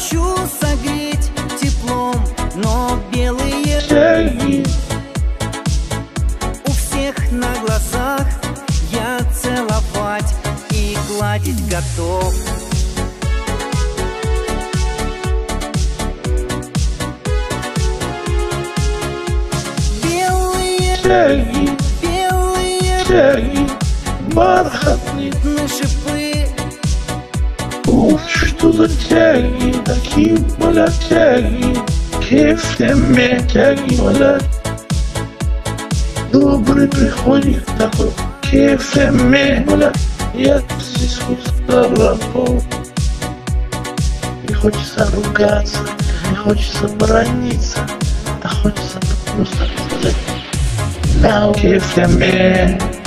хочу согреть теплом, но белые тяги. У всех на глазах я целовать и гладить готов. Белые Тяги, тяги, бархатные. на шипы, Ух, что за тяги, такие, блядь, тяги. Кефтеме тяги, блядь. Добрый приходит такой, кефтеме, блядь. Я здесь устал. Не хочется ругаться, не хочется брониться, а хочется просто сказать: «Now, кефтеме».